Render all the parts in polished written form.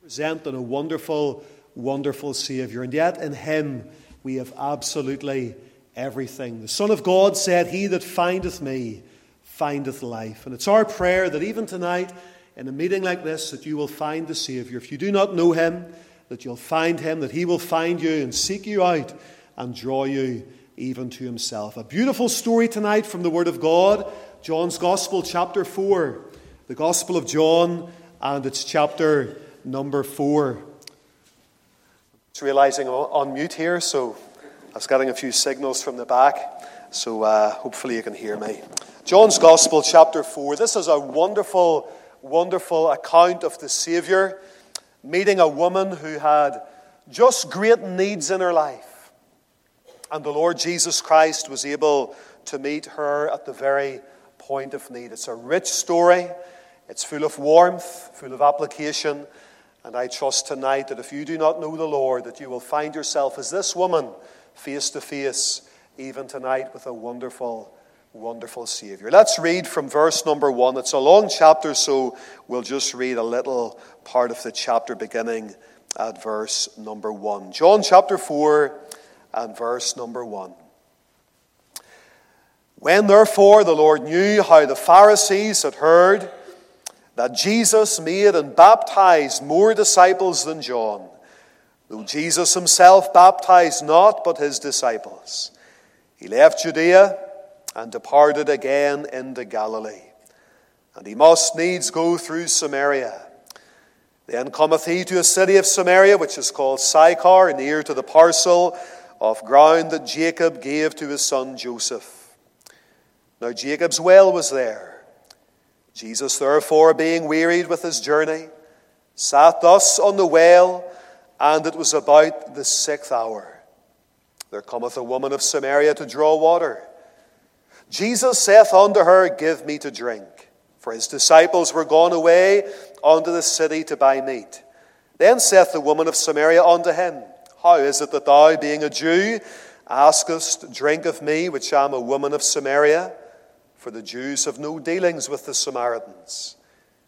Present in a wonderful, wonderful Saviour. And yet in him we have absolutely everything. The Son of God said, "He that findeth me findeth life." And it's our prayer that even tonight, in a meeting like this, that you will find the Saviour. If you do not know him, that you'll find him, that he will find you and seek you out and draw you even to himself. A beautiful story tonight from the Word of God, John's Gospel, chapter 4. The Gospel of John, and it's chapter number 4. Just realizing I'm on mute here, so I was getting a few signals from the back, so hopefully you can hear me. John's Gospel, chapter 4. This is a wonderful, wonderful account of the Saviour meeting a woman who had just great needs in her life. And the Lord Jesus Christ was able to meet her at the very point of need. It's a rich story. It's full of warmth, full of application. And I trust tonight that if you do not know the Lord, that you will find yourself as this woman, face to face, even tonight, with a wonderful, wonderful Saviour. Let's read from verse number 1. It's a long chapter, so we'll just read a little part of the chapter beginning at verse number 1. John chapter 4 and verse number 1. When therefore the Lord knew how the Pharisees had heard that Jesus made and baptized more disciples than John, though Jesus himself baptized not, but his disciples, he left Judea and departed again into Galilee. And he must needs go through Samaria. Then cometh he to a city of Samaria, which is called Sychar, near to the parcel of ground that Jacob gave to his son Joseph. Now Jacob's well was there. Jesus, therefore, being wearied with his journey, sat thus on the well, and it was about the 6th hour. There cometh a woman of Samaria to draw water. Jesus saith unto her, Give me to drink. For his disciples were gone away unto the city to buy meat. Then saith the woman of Samaria unto him, How is it that thou, being a Jew, askest drink of me, which am a woman of Samaria? For the Jews have no dealings with the Samaritans.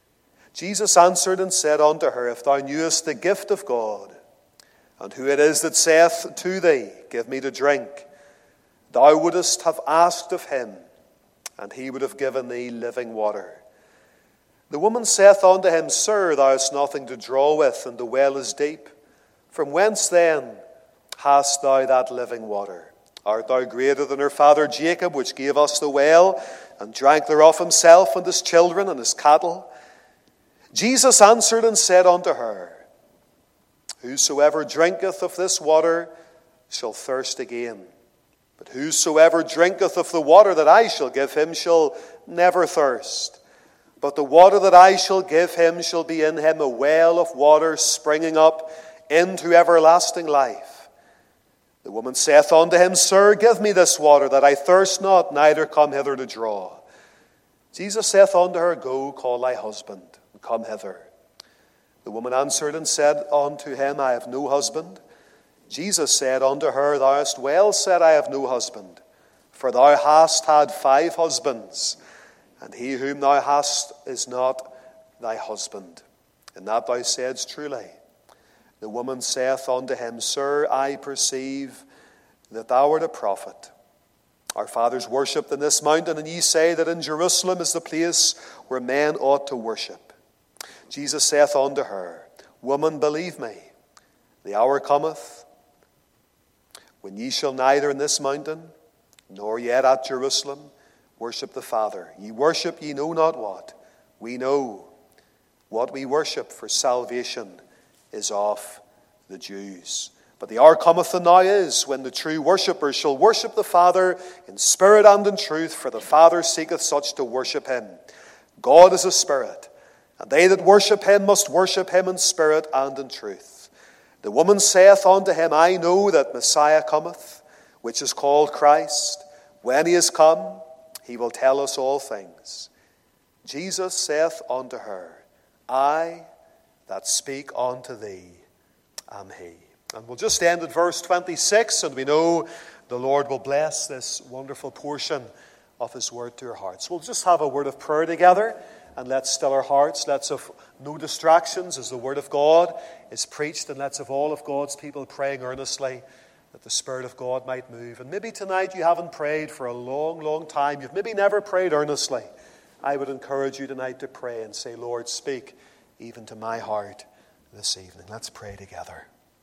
Jesus answered and said unto her, If thou knewest the gift of God, and who it is that saith to thee, Give me to drink, thou wouldest have asked of him, and he would have given thee living water. The woman saith unto him, Sir, thou hast nothing to draw with, and the well is deep. From whence then hast thou that living water? Art thou greater than our father Jacob, which gave us the well, and drank thereof himself, and his children, and his cattle? Jesus answered and said unto her, Whosoever drinketh of this water shall thirst again. But whosoever drinketh of the water that I shall give him shall never thirst. But the water that I shall give him shall be in him a well of water springing up into everlasting life. The woman saith unto him, Sir, give me this water, that I thirst not, neither come hither to draw. Jesus saith unto her, Go, call thy husband, and come hither. The woman answered and said unto him, I have no husband. Jesus said unto her, Thou hast well said, I have no husband. For thou hast had 5 husbands, and he whom thou hast is not thy husband. And that thou saidst truly. The woman saith unto him, Sir, I perceive that thou art a prophet. Our fathers worshipped in this mountain, and ye say that in Jerusalem is the place where men ought to worship. Jesus saith unto her, Woman, believe me, the hour cometh, when ye shall neither in this mountain, nor yet at Jerusalem, worship the Father. Ye worship ye know not what. We know what we worship, for salvation is of the Jews. But the hour cometh, and now is, when the true worshippers shall worship the Father in spirit and in truth, for the Father seeketh such to worship him. God is a spirit, and they that worship him must worship him in spirit and in truth. The woman saith unto him, I know that Messiah cometh, which is called Christ. When he is come, he will tell us all things. Jesus saith unto her, I that speak unto thee am he. And we'll just end at verse 26, and we know the Lord will bless this wonderful portion of his word to our hearts. We'll just have a word of prayer together, And let's still our hearts. Let's have no distractions as the Word of God is preached. And let's have all of God's people praying earnestly that the Spirit of God might move. And maybe tonight you haven't prayed for a long, long time. You've maybe never prayed earnestly. I would encourage you tonight to pray and say, Lord, speak even to my heart this evening. Let's pray together.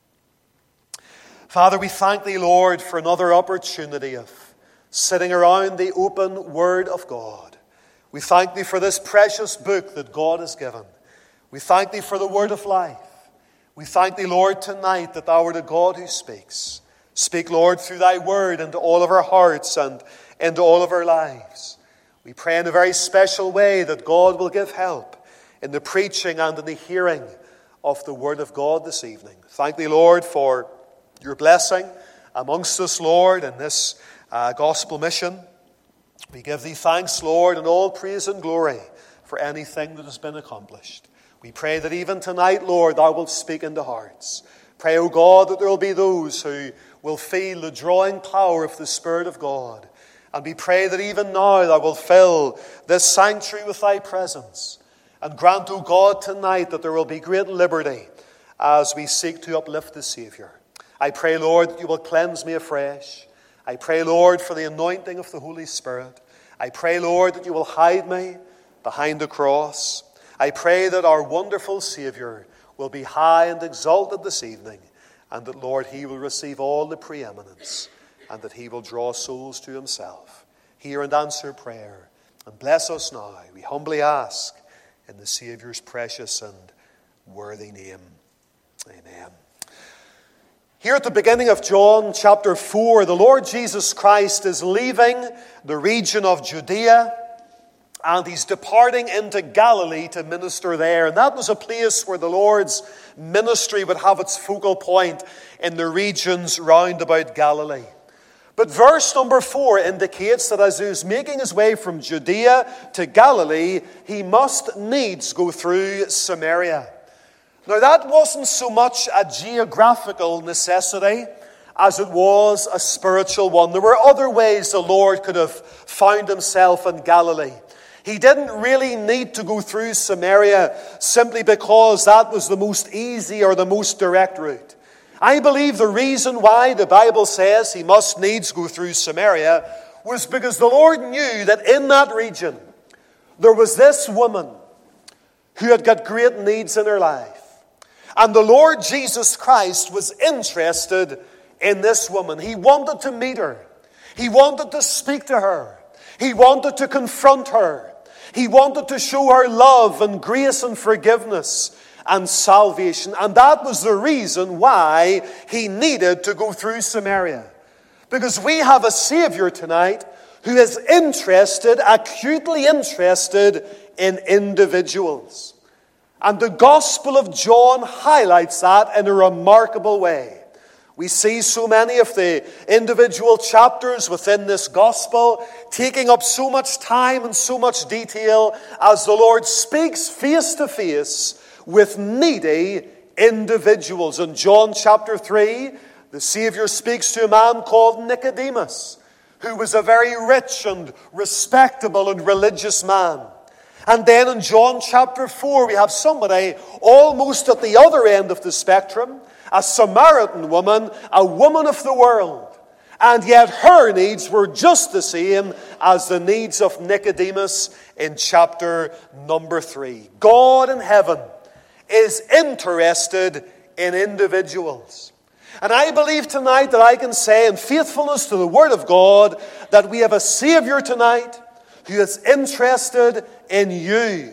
Father, we thank Thee, Lord, for another opportunity of sitting around the open Word of God. We thank Thee for this precious book that God has given. We thank Thee for the Word of life. We thank Thee, Lord, tonight that Thou art a God who speaks. Speak, Lord, through Thy Word into all of our hearts and into all of our lives. We pray in a very special way that God will give help in the preaching and in the hearing of the Word of God this evening. Thank Thee, Lord, for Your blessing amongst us, Lord, in this gospel mission. We give Thee thanks, Lord, and all praise and glory for anything that has been accomplished. We pray that even tonight, Lord, Thou wilt speak into hearts. Pray, O God, that there will be those who will feel the drawing power of the Spirit of God. And we pray that even now Thou wilt fill this sanctuary with Thy presence. And grant, O God, tonight that there will be great liberty as we seek to uplift the Saviour. I pray, Lord, that You will cleanse me afresh. I pray, Lord, for the anointing of the Holy Spirit. I pray, Lord, that You will hide me behind the cross. I pray that our wonderful Saviour will be high and exalted this evening, and that, Lord, He will receive all the preeminence, and that He will draw souls to Himself. Hear and answer prayer, and bless us now, we humbly ask, in the Saviour's precious and worthy name. Amen. Here at the beginning of John chapter 4, the Lord Jesus Christ is leaving the region of Judea, and He's departing into Galilee to minister there. And that was a place where the Lord's ministry would have its focal point in the regions round about Galilee. But verse number 4 indicates that as He was making His way from Judea to Galilee, He must needs go through Samaria. Now that wasn't so much a geographical necessity as it was a spiritual one. There were other ways the Lord could have found Himself in Galilee. He didn't really need to go through Samaria simply because that was the most easy or the most direct route. I believe the reason why the Bible says He must needs go through Samaria was because the Lord knew that in that region there was this woman who had got great needs in her life. And the Lord Jesus Christ was interested in this woman. He wanted to meet her. He wanted to speak to her. He wanted to confront her. He wanted to show her love and grace and forgiveness and salvation. And that was the reason why He needed to go through Samaria. Because we have a Savior tonight who is interested, acutely interested in individuals. And the Gospel of John highlights that in a remarkable way. We see so many of the individual chapters within this Gospel taking up so much time and so much detail as the Lord speaks face to face with needy individuals. In John chapter 3, the Savior speaks to a man called Nicodemus, who was a very rich and respectable and religious man. And then in John chapter 4, we have somebody almost at the other end of the spectrum, a Samaritan woman, a woman of the world. And yet her needs were just the same as the needs of Nicodemus in chapter number 3. God in heaven is interested in individuals. And I believe tonight that I can say in faithfulness to the Word of God that we have a Savior tonight who is interested in you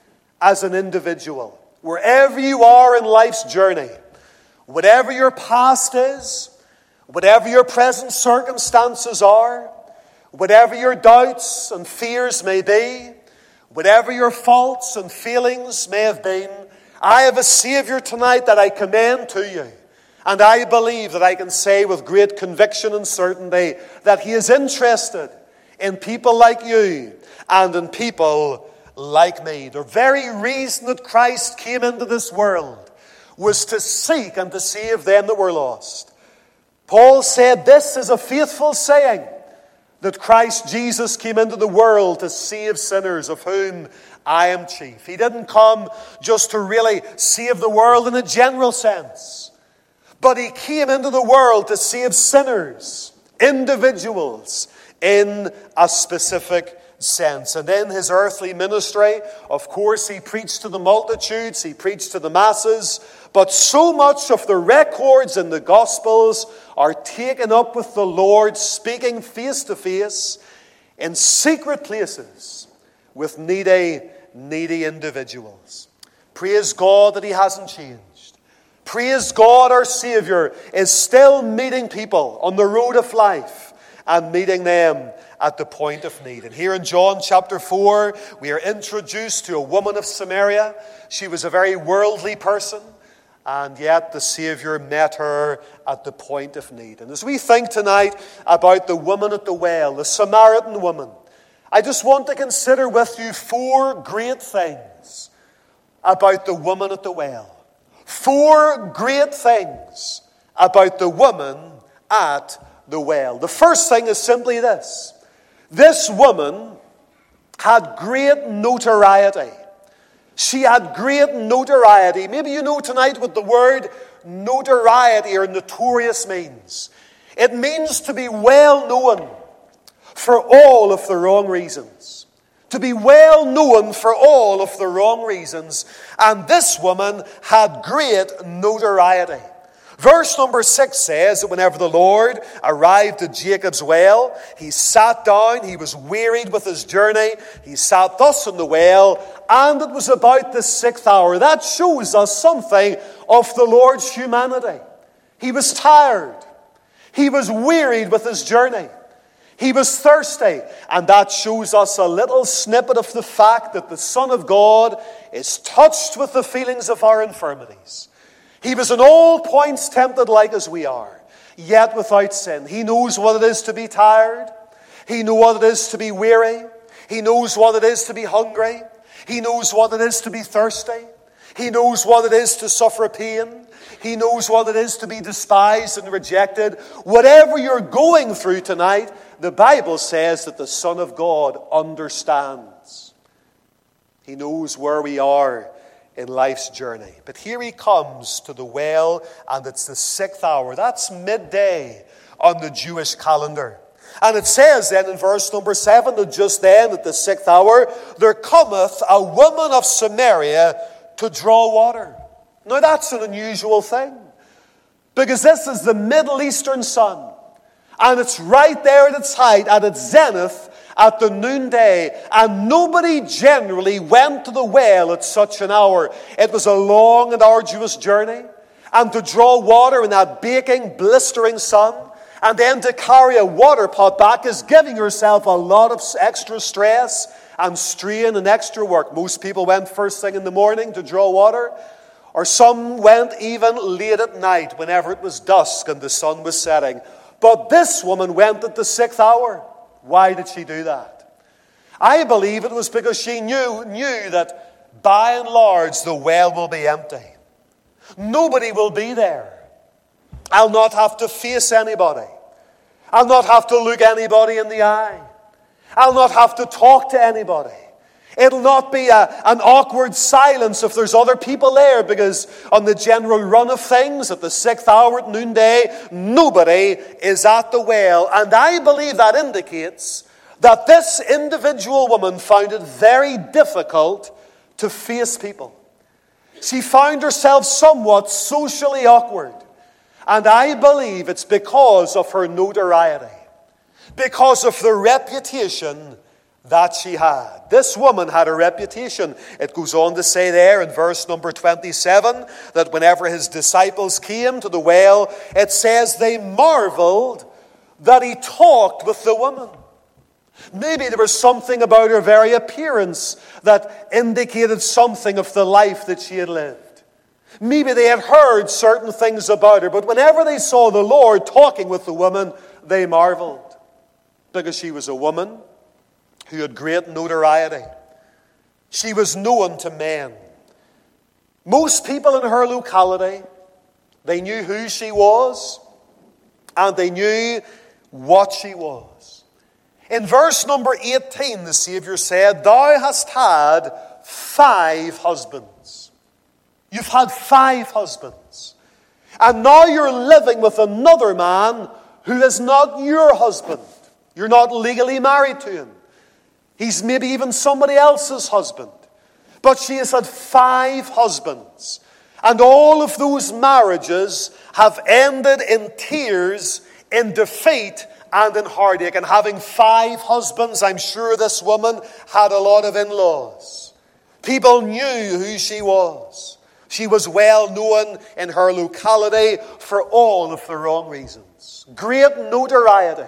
as an individual. Wherever you are in life's journey, whatever your past is, whatever your present circumstances are, whatever your doubts and fears may be, whatever your faults and feelings may have been, I have a Savior tonight that I commend to you. And I believe that I can say with great conviction and certainty that He is interested in people like you and in people like me. The very reason that Christ came into this world was to seek and to save them that were lost. Paul said, "This is a faithful saying, that Christ Jesus came into the world to save sinners, of whom I am chief. He didn't come just to really save the world in a general sense, but he came into the world to save sinners, individuals, in a specific sense. And in his earthly ministry, of course, he preached to the multitudes, he preached to the masses, but so much of the records in the Gospels are taken up with the Lord speaking face to face in secret places with needy individuals. Praise God that he hasn't changed. Praise God our Savior is still meeting people on the road of life and meeting them at the point of need. And here in John chapter 4, we are introduced to a woman of Samaria. She was a very worldly person, and yet the Savior met her at the point of need. And as we think tonight about the woman at the well, the Samaritan woman, I just want to consider with you 4 great things about the woman at the well. 4 great things about the woman at the well. The first thing is simply this. This woman had great notoriety. She had great notoriety. Maybe you know tonight what the word notoriety or notorious means. It means to be well known for all of the wrong reasons. To be well known for all of the wrong reasons. And this woman had great notoriety. Verse number 6 says that whenever the Lord arrived at Jacob's well, he sat down, he was wearied with his journey, he sat thus in the well, and it was about the 6th hour. That shows us something of the Lord's humanity. He was tired. He was wearied with his journey. He was thirsty, and that shows us a little snippet of the fact that the Son of God is touched with the feelings of our infirmities. He was in all points tempted like as we are, yet without sin. He knows what it is to be tired. He knows what it is to be weary. He knows what it is to be hungry. He knows what it is to be thirsty. He knows what it is to suffer pain. He knows what it is to be despised and rejected. Whatever you're going through tonight, the Bible says that the Son of God understands. He knows where we are in life's journey. But here he comes to the well, and it's the 6th hour. That's midday on the Jewish calendar. And it says then in verse number 7 that just then at the 6th hour, there cometh a woman of Samaria to draw water. Now that's an unusual thing, because this is the Middle Eastern sun, and it's right there at its height, at its zenith, at the noonday, and nobody generally went to the well at such an hour. It was a long and arduous journey, and to draw water in that baking, blistering sun, and then to carry a water pot back is giving yourself a lot of extra stress and strain and extra work. Most people went first thing in the morning to draw water, or some went even late at night whenever it was dusk and the sun was setting. But this woman went at the 6th hour. Why did she do that? I believe it was because she knew that by and large the well will be empty. Nobody will be there. I'll not have to face anybody. I'll not have to look anybody in the eye. I'll not have to talk to anybody. It'll not be an awkward silence if there's other people there, because on the general run of things, at the 6th hour at noonday, nobody is at the well. And I believe that indicates that this individual woman found it very difficult to face people. She found herself somewhat socially awkward. And I believe it's because of her notoriety, because of the reputation that she had. This woman had a reputation. It goes on to say there in verse number 27 that whenever his disciples came to the well, it says they marveled that he talked with the woman. Maybe there was something about her very appearance that indicated something of the life that she had lived. Maybe they had heard certain things about her, but whenever they saw the Lord talking with the woman, they marveled, because she was a woman who had great notoriety. She was known to men. Most people in her locality, they knew who she was, and they knew what she was. In verse number 18, the Savior said, "Thou hast had 5 husbands. You've had 5 husbands. And now you're living with another man who is not your husband. You're not legally married to him. He's maybe even somebody else's husband. But she has had 5 husbands. And all of those marriages have ended in tears, in defeat, and in heartache. And having 5 husbands, I'm sure this woman had a lot of in-laws. People knew who she was. She was well known in her locality for all of the wrong reasons. Great notoriety.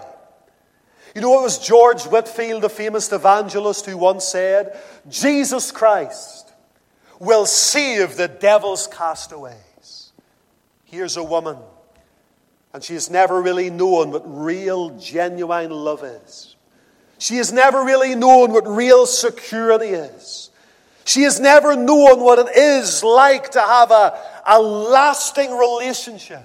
You know, it was George Whitefield, the famous evangelist, who once said, Jesus Christ will save the devil's castaways. Here's a woman, and she has never really known what real, genuine love is. She has never really known what real security is. She has never known what it is like to have a lasting relationship.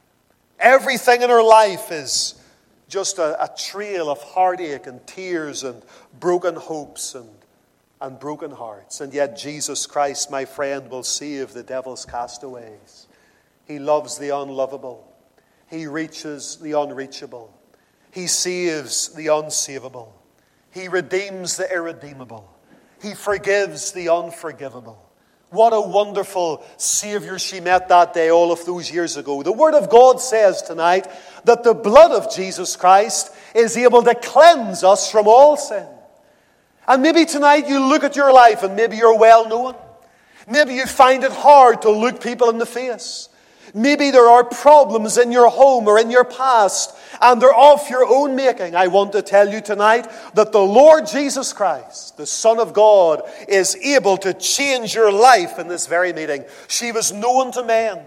Everything in her life is just a trail of heartache and tears and broken hopes and broken hearts. And yet Jesus Christ, my friend, will save the devil's castaways. He loves the unlovable. He reaches the unreachable. He saves the unsavable. He redeems the irredeemable. He forgives the unforgivable. What a wonderful Savior she met that day all of those years ago. The Word of God says tonight that the blood of Jesus Christ is able to cleanse us from all sin. And maybe tonight you look at your life and maybe you're well known. Maybe you find it hard to look people in the face. Maybe there are problems in your home or in your past, and they're of your own making. I want to tell you tonight that the Lord Jesus Christ, the Son of God, is able to change your life in this very meeting. She was known to men,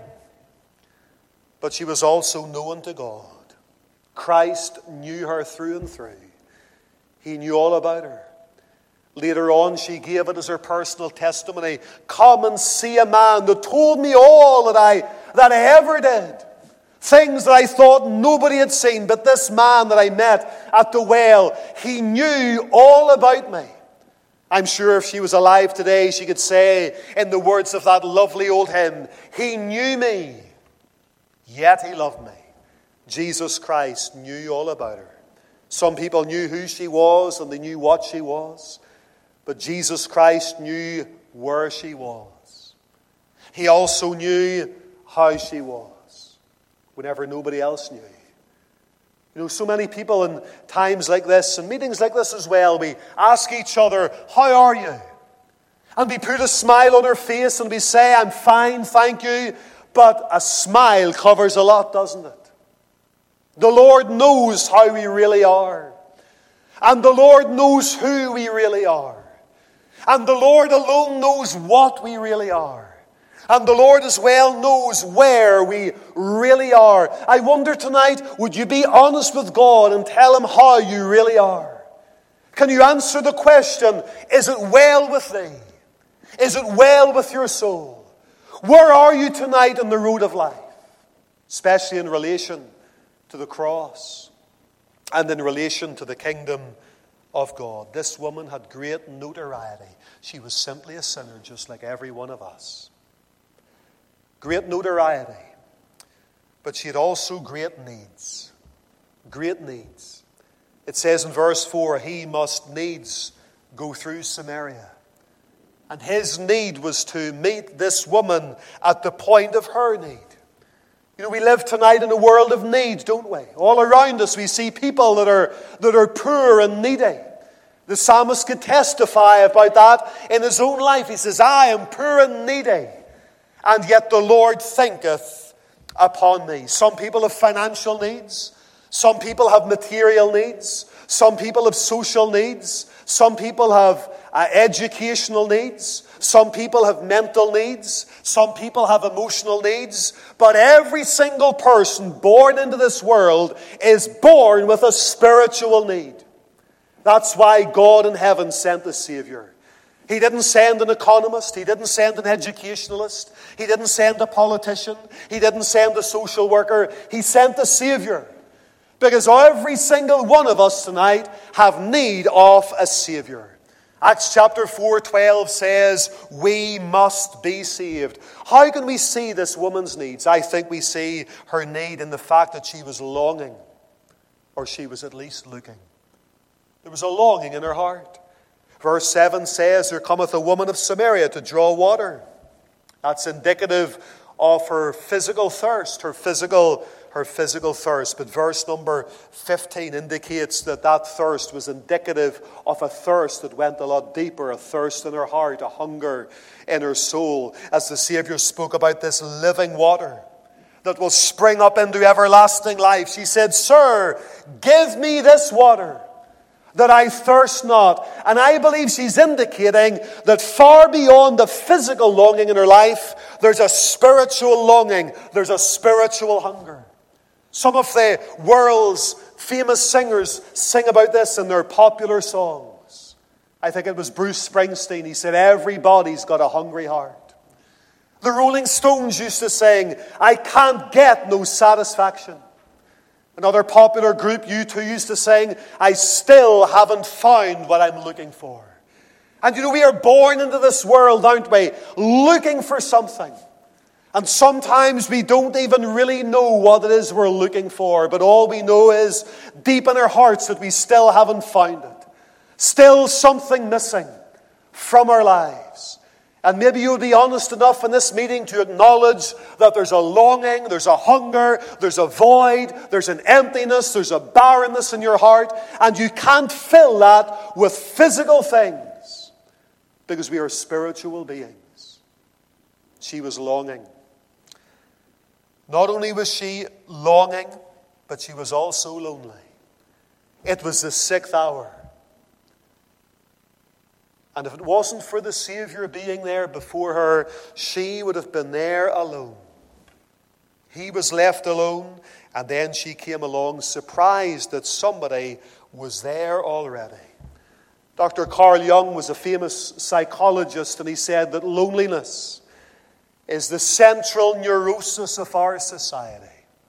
but she was also known to God. Christ knew her through and through. He knew all about her. Later on, she gave it as her personal testimony. Come and see a man that told me all that I ever did. Things that I thought nobody had seen. But this man that I met at the well, he knew all about me. I'm sure if she was alive today, she could say in the words of that lovely old hymn, He knew me, yet He loved me. Jesus Christ knew all about her. Some people knew who she was and they knew what she was. But Jesus Christ knew where she was. He also knew how she was, whenever nobody else knew. You know, so many people in times like this, and meetings like this as well, we ask each other, how are you? And we put a smile on our face and we say, I'm fine, thank you. But a smile covers a lot, doesn't it? The Lord knows how we really are. And the Lord knows who we really are. And the Lord alone knows what we really are. And the Lord as well knows where we really are. I wonder tonight, would you be honest with God and tell Him how you really are? Can you answer the question, is it well with thee? Is it well with your soul? Where are you tonight on the road of life? Especially in relation to the cross and in relation to the kingdom of God. This woman had great notoriety. She was simply a sinner just like every one of us. Great notoriety. But she had also great needs. Great needs. It says in verse 4, he must needs go through Samaria. And his need was to meet this woman at the point of her need. You know, we live tonight in a world of need, don't we? All around us we see people that are poor and needy. The psalmist could testify about that in his own life. He says, I am poor and needy, and yet the Lord thinketh upon me. Some people have financial needs. Some people have material needs. Some people have social needs. Some people have educational needs. Some people have mental needs. Some people have emotional needs. But every single person born into this world is born with a spiritual need. That's why God in heaven sent the Savior. He didn't send an economist. He didn't send an educationalist. He didn't send a politician. He didn't send a social worker. He sent the Savior. Because every single one of us tonight have need of a Savior. Acts chapter 4:12 says, we must be saved. How can we see this woman's needs? I think we see her need in the fact that she was longing, or she was at least looking. There was a longing in her heart. Verse 7 says, there cometh a woman of Samaria to draw water. That's indicative of her physical thirst, her physical thirst. But verse number 15 indicates that thirst was indicative of a thirst that went a lot deeper, a thirst in her heart, a hunger in her soul, as the Savior spoke about this living water that will spring up into everlasting life. She said, Sir, give me this water, that I thirst not. And I believe she's indicating that far beyond the physical longing in her life, there's a spiritual longing, there's a spiritual hunger. Some of the world's famous singers sing about this in their popular songs. I think it was Bruce Springsteen. He said, everybody's got a hungry heart. The Rolling Stones used to sing, I can't get no satisfaction. Another popular group, U2, used to sing, I still haven't found what I'm looking for. And we are born into this world, aren't we, looking for something. And sometimes we don't even really know what it is we're looking for, but all we know is deep in our hearts that we still haven't found it. Still something missing from our lives. And maybe you'll be honest enough in this meeting to acknowledge that there's a longing, there's a hunger, there's a void, there's an emptiness, there's a barrenness in your heart, and you can't fill that with physical things because we are spiritual beings. She was longing. Not only was she longing, but she was also lonely. It was the 6th hour. And if it wasn't for the Savior being there before her, she would have been there alone. He was left alone, and then she came along surprised that somebody was there already. Dr. Carl Jung was a famous psychologist, and he said that loneliness is the central neurosis of our society.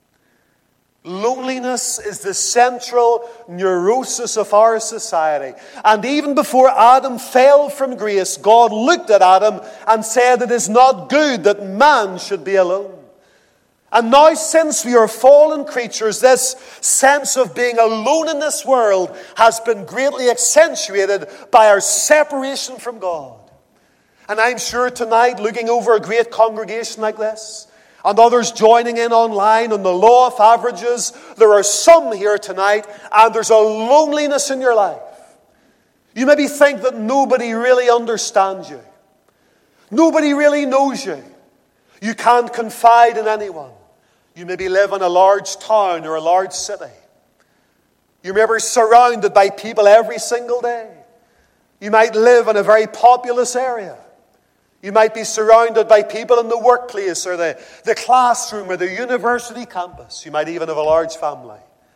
Loneliness is the central neurosis of our society. And even before Adam fell from grace, God looked at Adam and said, it is not good that man should be alone. And now, since we are fallen creatures, this sense of being alone in this world has been greatly accentuated by our separation from God. And I'm sure tonight, looking over a great congregation like this, and others joining in online on the law of averages, there are some here tonight, and there's a loneliness in your life. You maybe think that nobody really understands you. Nobody really knows you. You can't confide in anyone. You maybe live in a large town or a large city. You're maybe surrounded by people every single day. You might live in a very populous area. You might be surrounded by people in the workplace or the classroom or the university campus. You might even have a large family.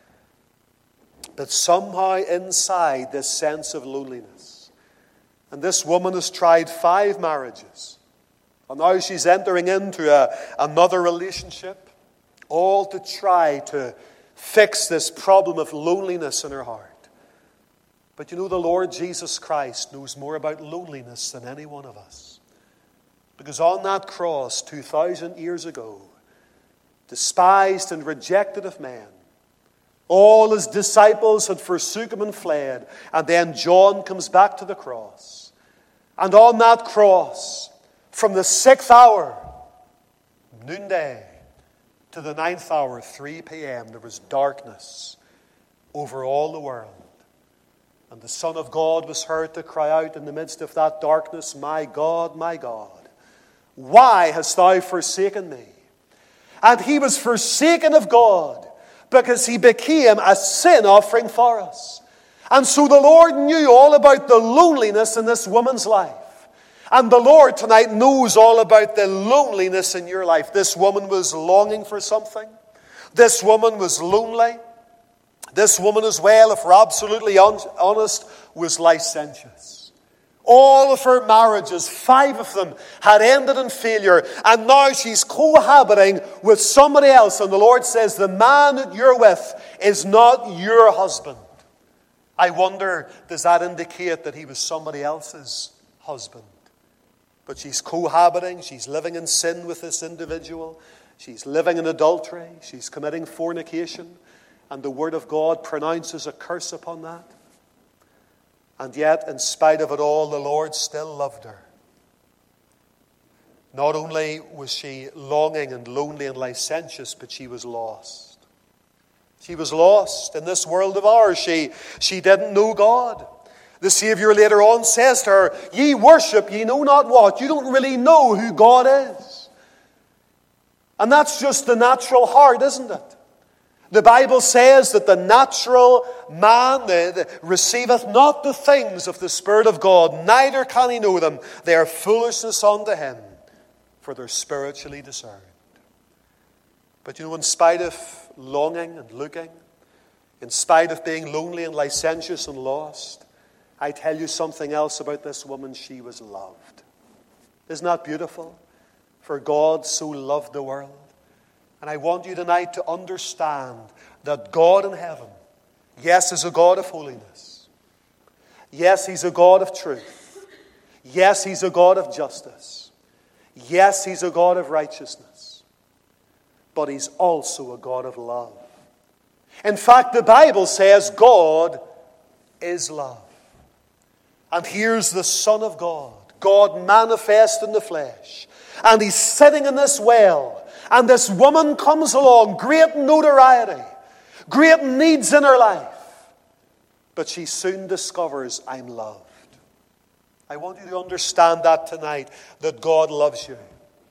But somehow inside this sense of loneliness. And this woman has tried 5 marriages. And now she's entering into another relationship. All to try to fix this problem of loneliness in her heart. But the Lord Jesus Christ knows more about loneliness than any one of us. Because on that cross 2,000 years ago, despised and rejected of men, all his disciples had forsook him and fled. And then John comes back to the cross. And on that cross, from the 6th hour, noonday, to the 9th hour, 3 p.m., there was darkness over all the world. And the Son of God was heard to cry out in the midst of that darkness, my God, why hast thou forsaken me? And he was forsaken of God because he became a sin offering for us. And so the Lord knew all about the loneliness in this woman's life. And the Lord tonight knows all about the loneliness in your life. This woman was longing for something. This woman was lonely. This woman as well, if we're absolutely honest, was licentious. All of her marriages, 5 of them, had ended in failure. And now she's cohabiting with somebody else. And the Lord says, the man that you're with is not your husband. I wonder, does that indicate that he was somebody else's husband? But she's cohabiting, she's living in sin with this individual, she's living in adultery, she's committing fornication, and the Word of God pronounces a curse upon that. And yet, in spite of it all, the Lord still loved her. Not only was she longing and lonely and licentious, but she was lost. She was lost in this world of ours. She didn't know God. The Savior later on says to her, "Ye worship, ye know not what." You don't really know who God is. And that's just the natural heart, isn't it? The Bible says that the natural man receiveth not the things of the Spirit of God, neither can he know them. They are foolishness unto him, for they're spiritually discerned. But in spite of longing and looking, in spite of being lonely and licentious and lost, I tell you something else about this woman. She was loved. Isn't that beautiful? For God so loved the world. And I want you tonight to understand that God in heaven, yes, is a God of holiness. Yes, He's a God of truth. Yes, He's a God of justice. Yes, He's a God of righteousness. But He's also a God of love. In fact, the Bible says God is love. And here's the Son of God, God manifest in the flesh. And He's sitting in this well. And this woman comes along, great notoriety, great needs in her life. But she soon discovers, I'm loved. I want you to understand that tonight, that God loves you.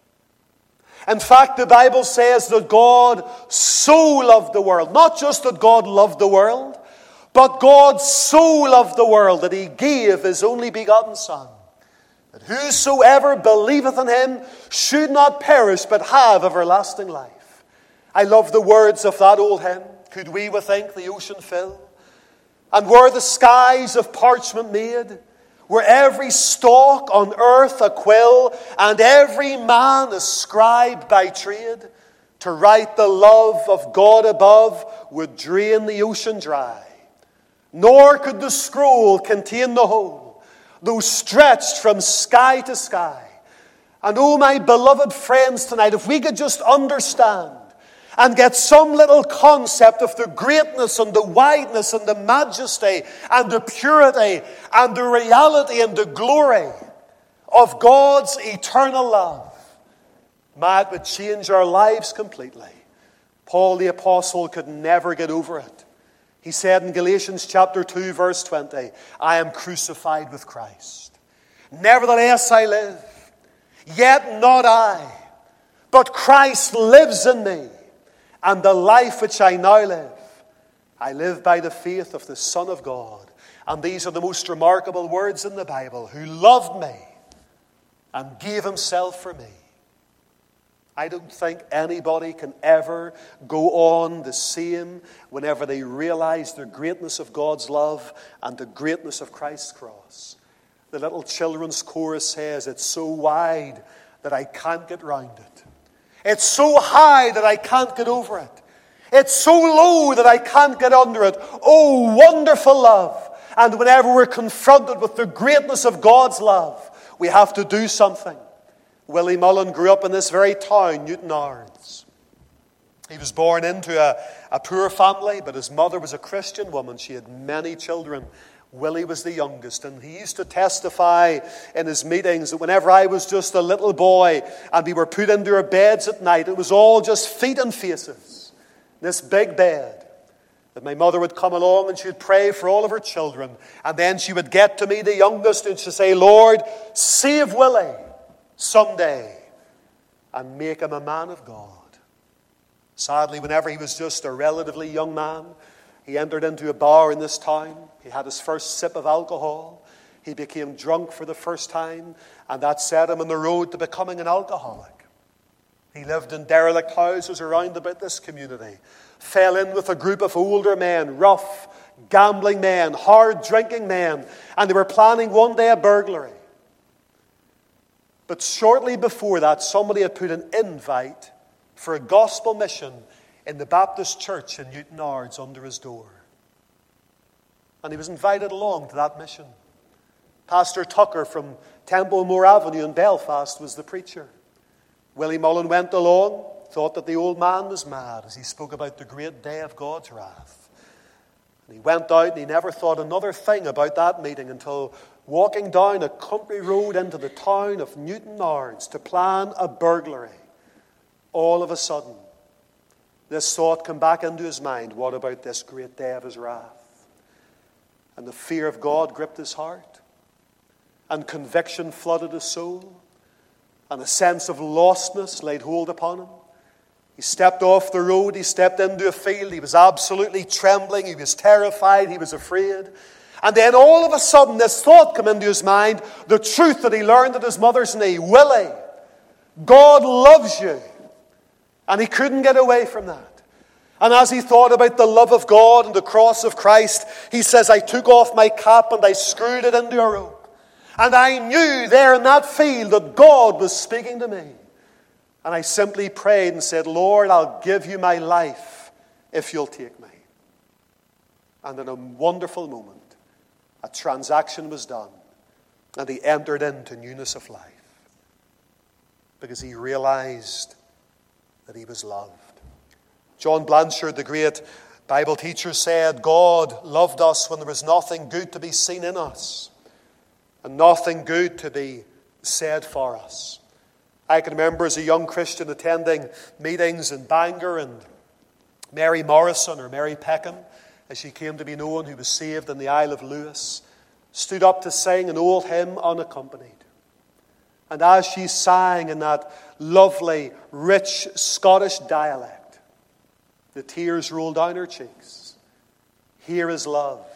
In fact, the Bible says that God so loved the world. Not just that God loved the world, but God so loved the world that He gave His only begotten Son, that whosoever believeth in Him should not perish but have everlasting life. I love the words of that old hymn. Could we with ink the ocean fill? And were the skies of parchment made? Were every stalk on earth a quill, and every man a scribe by trade? To write the love of God above would drain the ocean dry. Nor could the scroll contain the whole, though stretched from sky to sky. And oh, my beloved friends tonight, if we could just understand and get some little concept of the greatness and the wideness and the majesty and the purity and the reality and the glory of God's eternal love, it would change our lives completely. Paul the Apostle could never get over it. He said in Galatians chapter 2, verse 20, I am crucified with Christ. Nevertheless I live, yet not I, but Christ lives in me. And the life which I now live, I live by the faith of the Son of God. And these are the most remarkable words in the Bible, who loved me and gave Himself for me. I don't think anybody can ever go on the same whenever they realize the greatness of God's love and the greatness of Christ's cross. The little children's chorus says, it's so wide that I can't get round it. It's so high that I can't get over it. It's so low that I can't get under it. Oh, wonderful love. And whenever we're confronted with the greatness of God's love, we have to do something. Willie Mullen grew up in this very town, Newtownards. He was born into a poor family, but his mother was a Christian woman. She had many children. Willie was the youngest, and he used to testify in his meetings that whenever I was just a little boy and we were put into our beds at night, it was all just feet and faces, this big bed, that my mother would come along and she would pray for all of her children, and then she would get to me, the youngest, and she'd say, Lord, save Willie someday and make him a man of God. Sadly, whenever he was just a relatively young man, he entered into a bar in this town. He had his first sip of alcohol. He became drunk for the first time, and that set him on the road to becoming an alcoholic. He lived in derelict houses around about this community, fell in with a group of older men, rough, gambling men, hard-drinking men, and they were planning one day a burglary. But shortly before that, somebody had put an invite for a gospel mission in the Baptist church in Newtownards under his door. And he was invited along to that mission. Pastor Tucker from Templemore Avenue in Belfast was the preacher. Willie Mullen went along, thought that the old man was mad as he spoke about the great day of God's wrath. And he went out and he never thought another thing about that meeting until walking down a country road into the town of Newtownards to plan a burglary. All of a sudden, this thought came back into his mind. What about this great day of his wrath? And the fear of God gripped his heart. And conviction flooded his soul. And a sense of lostness laid hold upon him. He stepped off the road. He stepped into a field. He was absolutely trembling. He was terrified. He was afraid. And then all of a sudden this thought came into his mind. The truth that he learned at his mother's knee. Willie, God loves you. And he couldn't get away from that. And as he thought about the love of God and the cross of Christ, he says, I took off my cap and I screwed it into a rope. And I knew there in that field that God was speaking to me. And I simply prayed and said, Lord, I'll give you my life if you'll take me. And in a wonderful moment, a transaction was done. And he entered into newness of life. Because he realized that he was loved. John Blanchard, the great Bible teacher, said, God loved us when there was nothing good to be seen in us. And nothing good to be said for us. I can remember as a young Christian attending meetings in Bangor, and Mary Morrison, or Mary Peckham, as she came to be known, who was saved in the Isle of Lewis, stood up to sing an old hymn unaccompanied. And as she sang in that lovely, rich Scottish dialect, the tears rolled down her cheeks. Here is love,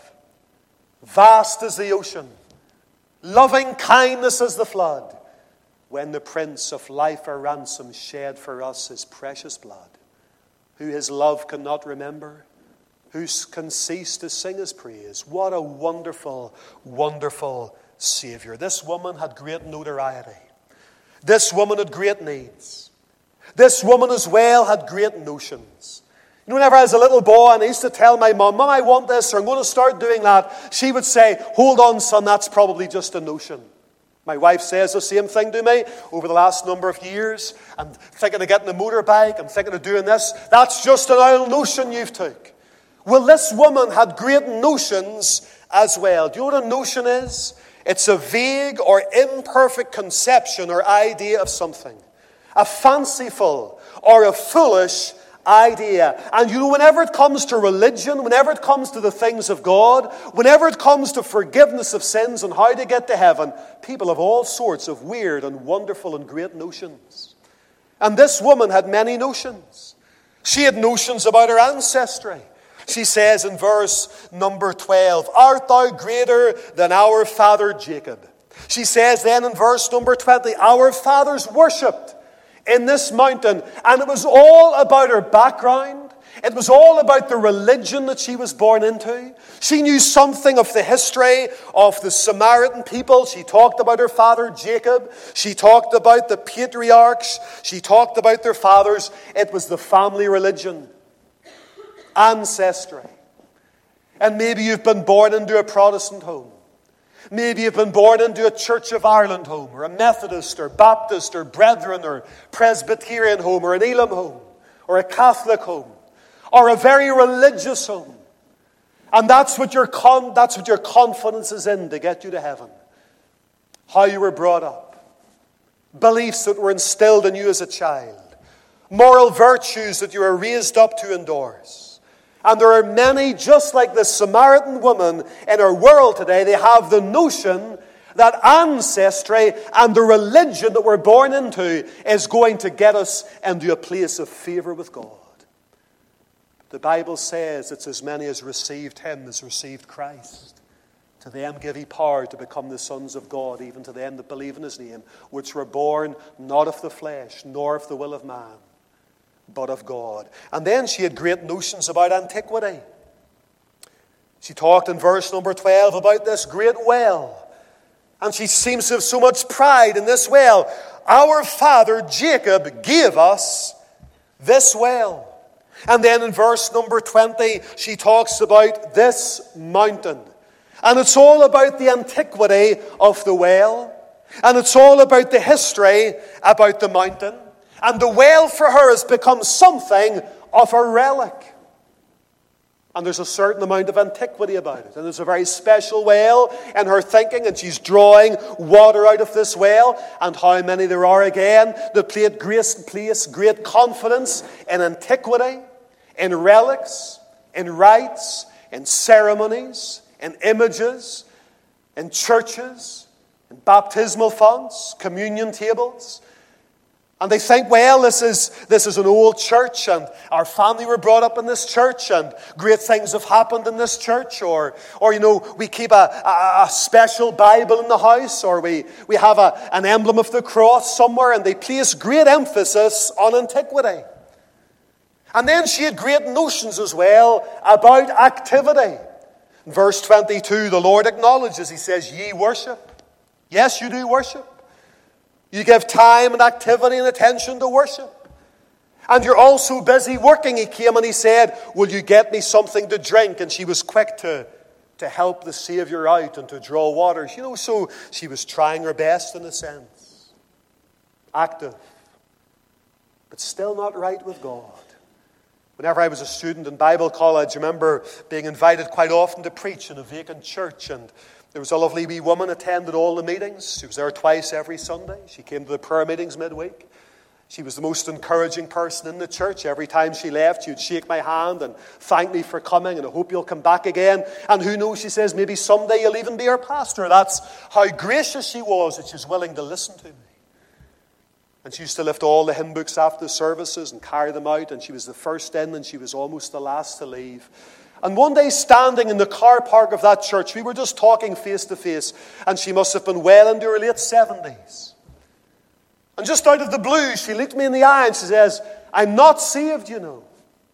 vast as the ocean, loving kindness as the flood, when the Prince of life a ransom shed for us his precious blood, who his love cannot remember, who can cease to sing his praise. What a wonderful, wonderful Savior. This woman had great notoriety. This woman had great needs. This woman as well had great notions. You know, whenever I was a little boy and I used to tell my mum, Mum, I want this, or I'm going to start doing that, she would say, hold on, son, that's probably just a notion. My wife says the same thing to me over the last number of years. I'm thinking of getting a motorbike. I'm thinking of doing this. That's just an old notion you've took. Well, this woman had great notions as well. Do you know what a notion is? It's a vague or imperfect conception or idea of something. A fanciful or a foolish idea. And you know, whenever it comes to religion, whenever it comes to the things of God, whenever it comes to forgiveness of sins and how to get to heaven, people have all sorts of weird and wonderful and great notions. And this woman had many notions. She had notions about her ancestry. She says in verse number 12, art thou greater than our father Jacob? She says then in verse number 20, our fathers worshipped in this mountain. And it was all about her background. It was all about the religion that she was born into. She knew something of the history of the Samaritan people. She talked about her father Jacob. She talked about the patriarchs. She talked about their fathers. It was the family religion. Ancestry. And maybe you've been born into a Protestant home. Maybe you've been born into a Church of Ireland home, or a Methodist, or Baptist, or Brethren, or Presbyterian home, or an Elam home, or a Catholic home, or a very religious home. And that's what your confidence is in to get you to heaven. How you were brought up. Beliefs that were instilled in you as a child. Moral virtues that you were raised up to endorse. And there are many, just like the Samaritan woman in our world today, they have the notion that ancestry and the religion that we're born into is going to get us into a place of favor with God. The Bible says it's as many as received him as received Christ. To them give he power to become the sons of God, even to them that believe in his name, which were born not of the flesh, nor of the will of man, but of God. And then she had great notions about antiquity. She talked in verse number 12 about this great well. And she seems to have so much pride in this well. Our father Jacob gave us this well. And then in verse number 20, she talks about this mountain. And it's all about the antiquity of the well. And it's all about the history about the mountain. And the well for her has become something of a relic. And there's a certain amount of antiquity about it. And there's a very special well in her thinking, and she's drawing water out of this well. And how many there are again that place great confidence in antiquity, in relics, in rites, in ceremonies, in images, in churches, in baptismal fonts, communion tables. And they think, well, this is an old church, and our family were brought up in this church, and great things have happened in this church, or we keep a special Bible in the house, or we have an emblem of the cross somewhere, and they place great emphasis on antiquity. And then she had great notions as well about activity. In verse 22, the Lord acknowledges, He says, ye worship. Yes, you do worship. You give time and activity and attention to worship. And you're also busy working. He came and he said, will you get me something to drink? And she was quick to help the Savior out and to draw waters. So she was trying her best in a sense. Active. But still not right with God. Whenever I was a student in Bible college, I remember being invited quite often to preach in a vacant church, and there was a lovely wee woman attended all the meetings. She was there twice every Sunday. She came to the prayer meetings midweek. She was the most encouraging person in the church. Every time she left, she would shake my hand and thank me for coming, and I hope you'll come back again. And who knows, she says, maybe someday you'll even be our pastor. That's how gracious she was, that she was willing to listen to me. And she used to lift all the hymn books after the services and carry them out, and she was the first in and she was almost the last to leave. And one day, standing in the car park of that church, we were just talking face to face, and she must have been well into her late 70s. And just out of the blue, she looked me in the eye and she says, I'm not saved, you know.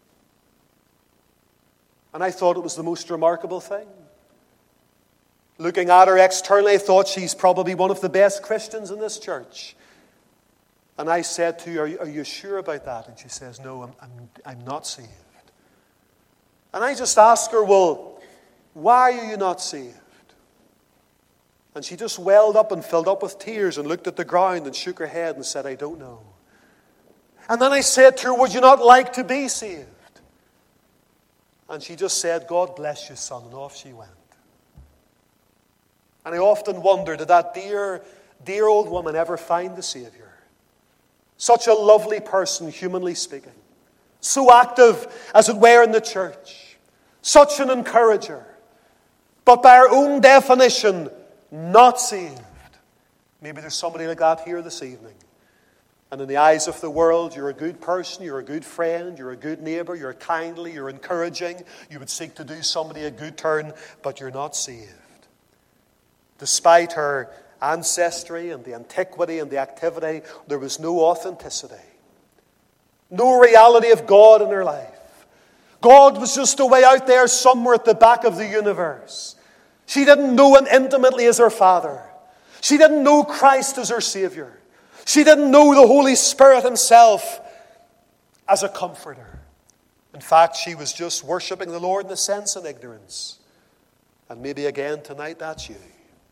And I thought it was the most remarkable thing. Looking at her externally, I thought she's probably one of the best Christians in this church. And I said to her, are you sure about that? And she says, no, I'm not saved. And I just asked her, well, why are you not saved? And she just welled up and filled up with tears and looked at the ground and shook her head and said, I don't know. And then I said to her, would you not like to be saved? And she just said, God bless you, son, and off she went. And I often wondered, did that dear old woman ever find the Savior? Such a lovely person, humanly speaking. So active, as it were, in the church. Such an encourager. But by our own definition, not saved. Maybe there's somebody like that here this evening. And in the eyes of the world, you're a good person, you're a good friend, you're a good neighbor, you're kindly, you're encouraging. You would seek to do somebody a good turn, but you're not saved. Despite her ancestry and the antiquity and the activity, there was no authenticity. No reality of God in her life. God was just a way out there somewhere at the back of the universe. She didn't know Him intimately as her Father. She didn't know Christ as her Savior. She didn't know the Holy Spirit Himself as a comforter. In fact, she was just worshiping the Lord in a sense in ignorance. And maybe again tonight that's you.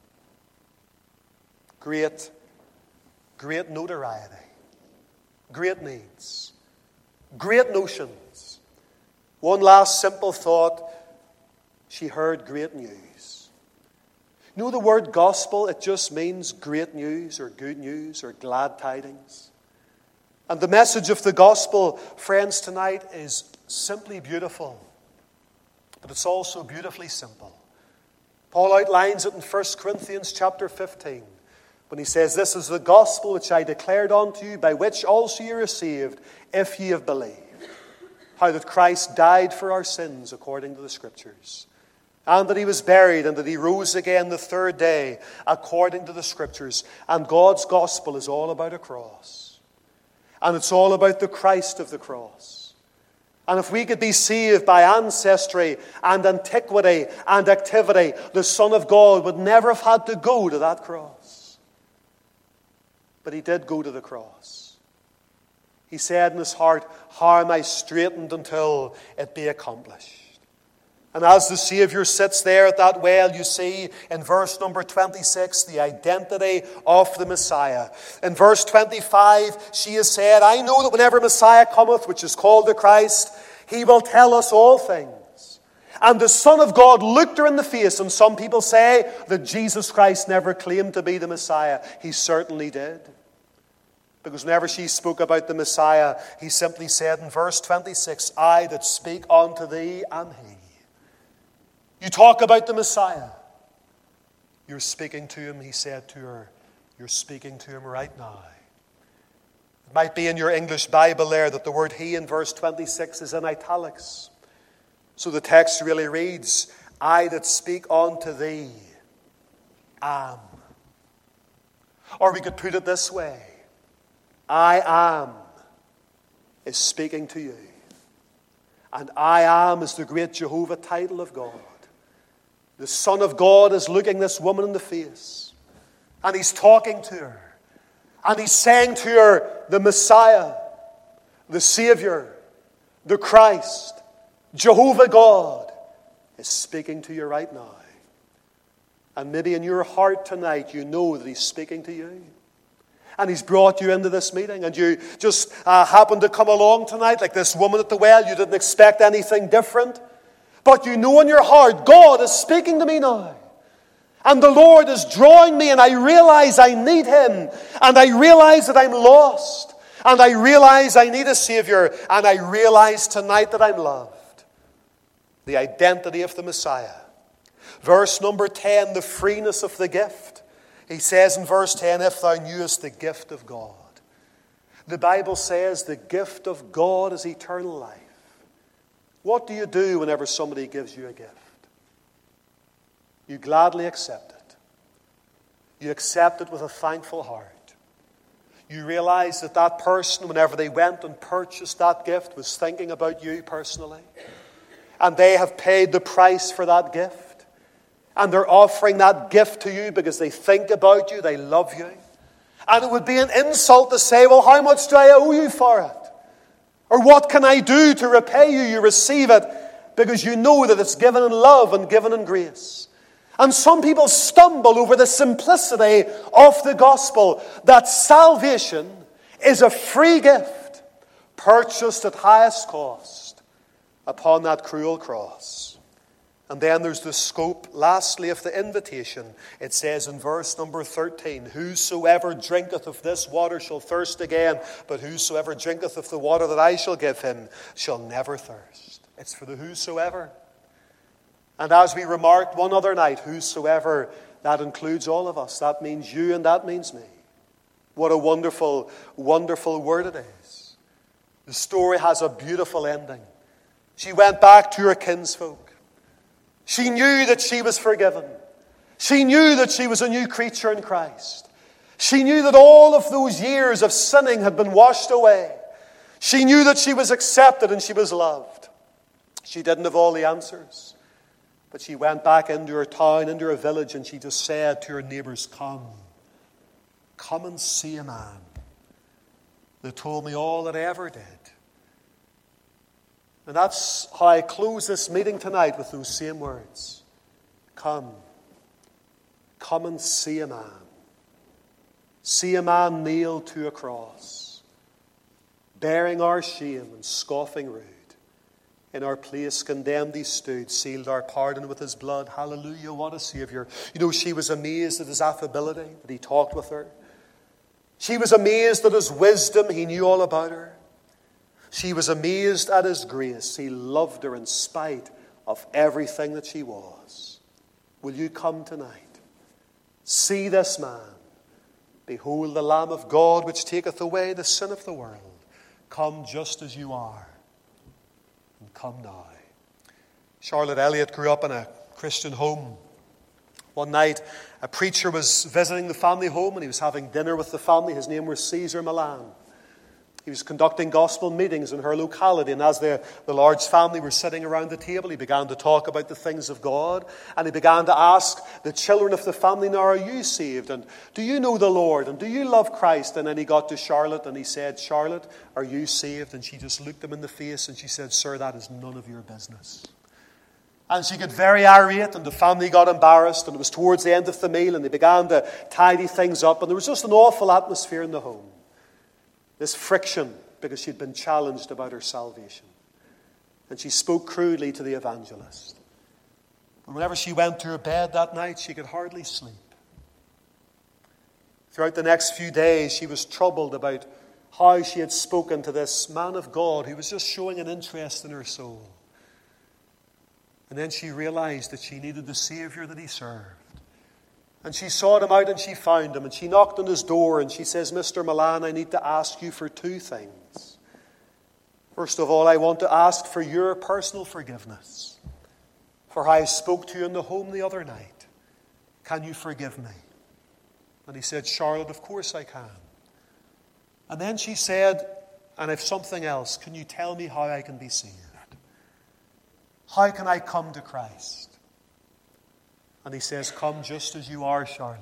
Great notoriety. Great needs. Great notions. One last simple thought. She heard great news. You know the word gospel, it just means great news or good news or glad tidings. And the message of the gospel, friends, tonight is simply beautiful. But it's also beautifully simple. Paul outlines it in 1 Corinthians chapter 15. When he says, this is the gospel which I declared unto you, by which also ye are saved, if ye have believed. How that Christ died for our sins according to the Scriptures. And that He was buried, and that He rose again the third day according to the Scriptures. And God's gospel is all about a cross. And it's all about the Christ of the cross. And if we could be saved by ancestry and antiquity and activity, the Son of God would never have had to go to that cross. But He did go to the cross. He said in His heart, how am I straitened until it be accomplished? And as the Savior sits there at that well, you see in verse number 26 the identity of the Messiah. In verse 25, she has said, I know that whenever Messiah cometh, which is called the Christ, he will tell us all things. And the Son of God looked her in the face, and some people say that Jesus Christ never claimed to be the Messiah. He certainly did. Because whenever she spoke about the Messiah, he simply said in verse 26, I that speak unto thee am he. You talk about the Messiah. You're speaking to him, he said to her. You're speaking to him right now. It might be in your English Bible there that the word he in verse 26 is in italics. So the text really reads, I that speak unto thee am. Or we could put it this way, I am is speaking to you. And I am is the great Jehovah title of God. The Son of God is looking this woman in the face. And he's talking to her. And he's saying to her, the Messiah, the Savior, the Christ, Jehovah God is speaking to you right now. And maybe in your heart tonight you know that he's speaking to you. And he's brought you into this meeting. And you just happened to come along tonight like this woman at the well. You didn't expect anything different. But you know in your heart, God is speaking to me now. And the Lord is drawing me, and I realize I need him. And I realize that I'm lost. And I realize I need a Savior. And I realize tonight that I'm loved. The identity of the Messiah. Verse number 10, the freeness of the gift. He says in verse 10, if thou knewest the gift of God. The Bible says the gift of God is eternal life. What do you do whenever somebody gives you a gift? You gladly accept it. You accept it with a thankful heart. You realize that that person, whenever they went and purchased that gift, was thinking about you personally. And they have paid the price for that gift. And they're offering that gift to you because they think about you, they love you. And it would be an insult to say, well, how much do I owe you for it? Or what can I do to repay you? You receive it because you know that it's given in love and given in grace. And some people stumble over the simplicity of the gospel, that salvation is a free gift purchased at highest cost upon that cruel cross. And then there's the scope, lastly, of the invitation. It says in verse number 13, whosoever drinketh of this water shall thirst again, but whosoever drinketh of the water that I shall give him shall never thirst. It's for the whosoever. And as we remarked one other night, whosoever, that includes all of us. That means you and that means me. What a wonderful, wonderful word it is. The story has a beautiful ending. She went back to her kinsfolk. She knew that she was forgiven. She knew that she was a new creature in Christ. She knew that all of those years of sinning had been washed away. She knew that she was accepted and she was loved. She didn't have all the answers. But she went back into her town, into her village, and she just said to her neighbors, come and see a man that told me all that I ever did. And that's how I close this meeting tonight, with those same words. Come and see a man. See a man nailed to a cross, bearing our shame and scoffing rude. In our place condemned he stood, sealed our pardon with his blood. Hallelujah, what a Savior. You know, she was amazed at his affability, that he talked with her. She was amazed at his wisdom, he knew all about her. She was amazed at his grace. He loved her in spite of everything that she was. Will you come tonight? See this man. Behold the Lamb of God, which taketh away the sin of the world. Come just as you are. And come now. Charlotte Elliott grew up in a Christian home. One night, a preacher was visiting the family home and he was having dinner with the family. His name was Caesar Milan. He was conducting gospel meetings in her locality, and as the large family were sitting around the table, he began to talk about the things of God, and he began to ask the children of the family, now are you saved? And do you know the Lord? And do you love Christ? And then he got to Charlotte and he said, Charlotte, are you saved? And she just looked him in the face and she said, sir, that is none of your business. And she got very irate, and the family got embarrassed, and it was towards the end of the meal, and they began to tidy things up, and there was just an awful atmosphere in the home. This friction, because she'd been challenged about her salvation. And she spoke crudely to the evangelist. And whenever she went to her bed that night, she could hardly sleep. Throughout the next few days, she was troubled about how she had spoken to this man of God who was just showing an interest in her soul. And then she realized that she needed the Savior that he served. And she sought him out and she found him. And she knocked on his door and she says, Mr. Milan, I need to ask you for two things. First of all, I want to ask for your personal forgiveness for how I spoke to you in the home the other night. Can you forgive me? And he said, Charlotte, of course I can. And then she said, and if something else, can you tell me how I can be saved? How can I come to Christ? And he says, come just as you are, Charlotte.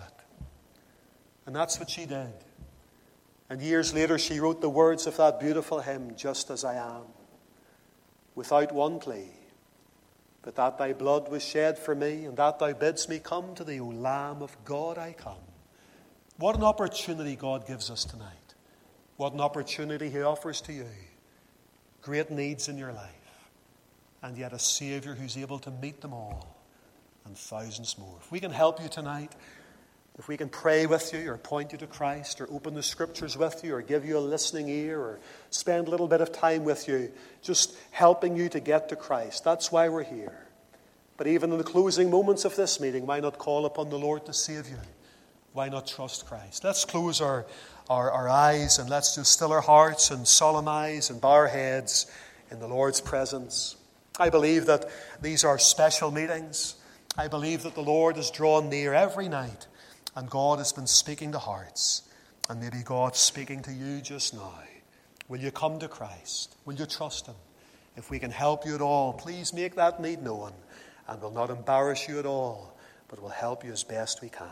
And that's what she did. And years later, she wrote the words of that beautiful hymn, Just As I Am, without one plea, but that thy blood was shed for me, and that thou bidst me come to thee, O Lamb of God, I come. What an opportunity God gives us tonight. What an opportunity he offers to you. Great needs in your life. And yet a Savior who's able to meet them all and thousands more. If we can help you tonight, if we can pray with you or point you to Christ or open the Scriptures with you or give you a listening ear or spend a little bit of time with you, just helping you to get to Christ, that's why we're here. But even in the closing moments of this meeting, why not call upon the Lord to save you? Why not trust Christ? Let's close our eyes and let's just still our hearts and solemnize and bow our heads in the Lord's presence. I believe that these are special meetings. I believe that the Lord is drawn near every night and God has been speaking to hearts. And maybe God's speaking to you just now. Will you come to Christ? Will you trust him? If we can help you at all, please make that need known and will not embarrass you at all, but will help you as best we can.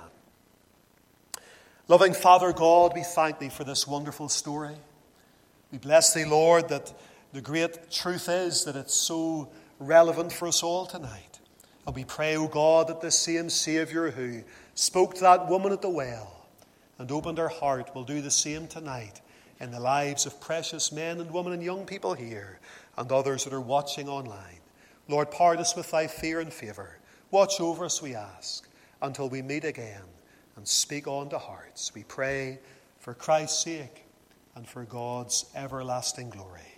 Loving Father God, we thank thee for this wonderful story. We bless thee, Lord, that the great truth is that it's so relevant for us all tonight. And we pray, O God, that the same Savior who spoke to that woman at the well and opened her heart will do the same tonight in the lives of precious men and women and young people here and others that are watching online. Lord, part us with thy fear and favour. Watch over us, we ask, until we meet again and speak on to hearts. We pray for Christ's sake and for God's everlasting glory.